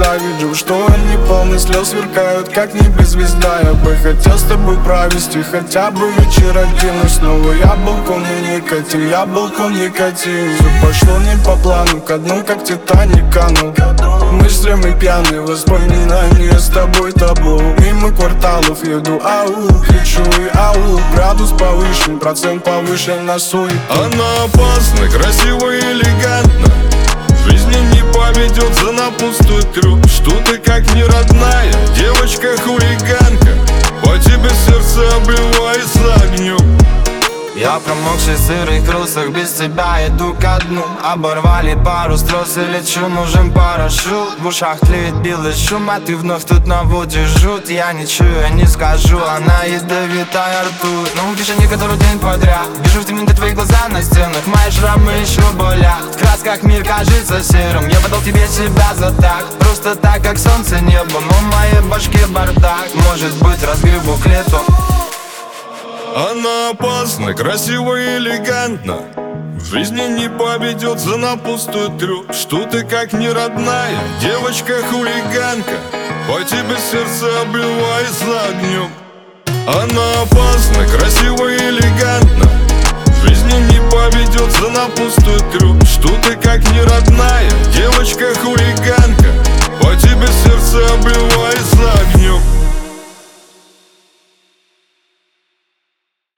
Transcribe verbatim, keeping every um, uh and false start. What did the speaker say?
завижу, что они полны слез сверкают, как небезвезда. Я бы хотел с тобой провести хотя бы вечер один, но снова я был не никотин, я был никотин. Все пошло не по плану, ко дну как Титаник канул. Мыслями пьяные, воспоминания с тобой табу. Мимо кварталов еду, ау, кричу и ау. Градус повышен, процент повышен на суету. Она опасна, красиво и элегантна. В жизни не поведется на пустой трюк. Что ты как не родная, девочка-хулиганка. По тебе сердце обливается огнем. Я промокший в сырых трусах, без тебя иду ко дну. Оборвали пару строс и лечу, нужен парашют. В ушах тлеет белый шум, а ты вновь тут наводишь жуть. Я ничего не скажу, она ядовитая ртуть. Ну, пиши не который день подряд. Вижу в темноте твои глаза на стенах, мои шрамы еще болят. В красках мир кажется серым, я подал тебе себя за так. Просто так, как солнце небо, но в моей башке бардак. Может быть, разгребу к лету. Она опасна, красиво и элегантна. В жизни не поведется на пустой трюк. Что ты как не родная, девочка-хулиганка. По тебе сердце обливается огнем. Она опасна, красиво и элегантна. В жизни не поведется на пустой трюк. Что ты как не родная, девочка-хулиганка.